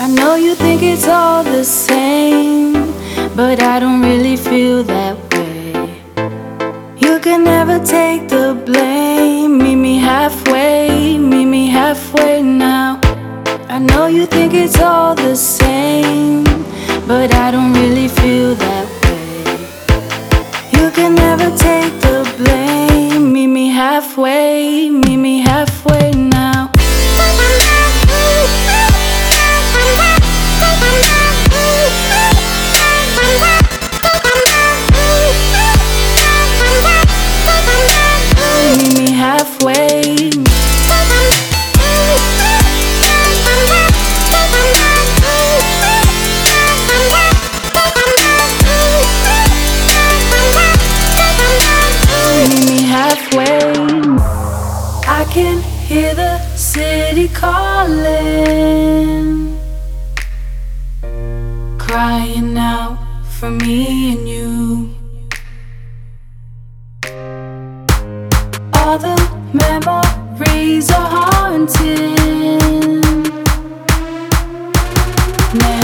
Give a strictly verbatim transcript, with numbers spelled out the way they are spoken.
know you think it's all the same, but I don't really feel that way. You can never take the blame. Meet me halfway, meet me halfway now. I know you think it's all the same, but I don't really feel that way. You can never take the blame. Meet me halfway, meet me halfway now. Meet me halfway. Meet me halfway. I can hear the city calling, crying out for me and you. All the memories are haunting.